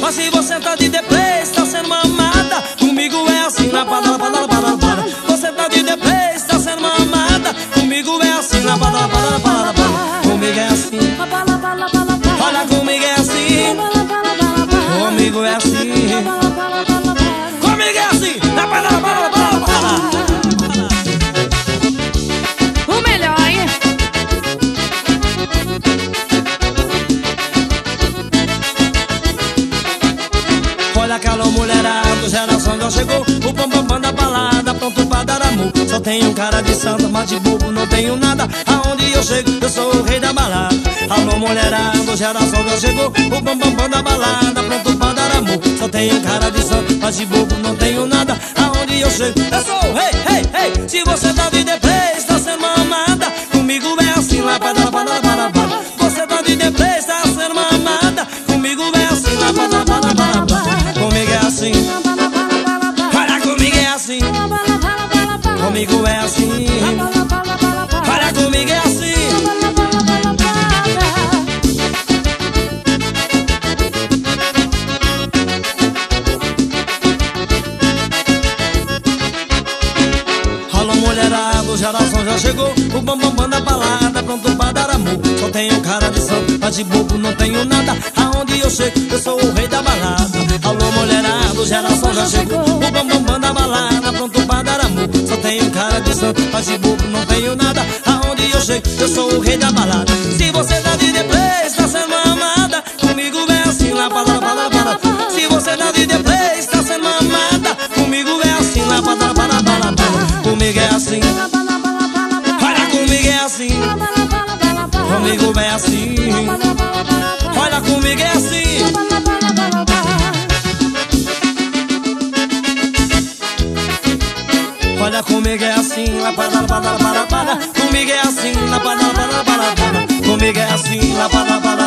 Mas se você tá de deprê, está sendo mamada. Comigo é assim, na para. Você tá de deprê, está sendo mamada. Comigo é assim, na para. Comigo é assim. Olha, comigo é assim. Comigo é assim. Comigo é assim, na para. O melhor, hein? Olha aquela mulherada, geração já chegou. O bambambam da balada, pronto pra dar amor. Só tenho cara de santa, mas de bobo não tenho nada. Aonde eu chego, eu sou o rei da balada. Alô mulherada, geração já chegou. O bambambam da balada, pronto pra dar amor. Só tenho cara de santa, mas de bobo não tenho nada. Aonde eu chego, eu sou o rei, rei, rei. Se você tá de deprê, está sendo mamada. Comigo é assim, lá para. Você tá de deprê, está sendo mamada. Comigo é assim, lá para. Comigo é assim. Olha, comigo é assim. Comigo é assim. Olha, comigo é assim. Alô mulherada, geração já chegou. O bambambam da balada, pronto pra dar amor. Só tenho cara de santo, mas de bobo não tenho nada. Aonde eu chego, eu sou o rei da balada. Alô mulherada, geração já chegou. O bambambam da balada, pronto pra dar amor. Só tenho cara de santo, mas de bobo não tenho nada. Aonde eu chego, eu sou o rei da balada. Se você tá de deprê, está sendo amada. Comigo é assim, lá para. Se você tá de deprê, está sendo amada. Comigo é assim, lá para. Comigo é assim. Olha, comigo é assim. Comigo é assim. Olha, comigo é assim. Olha, comigo é assim, lá para. Comigo é assim, lá para. Comigo é assim, lá para.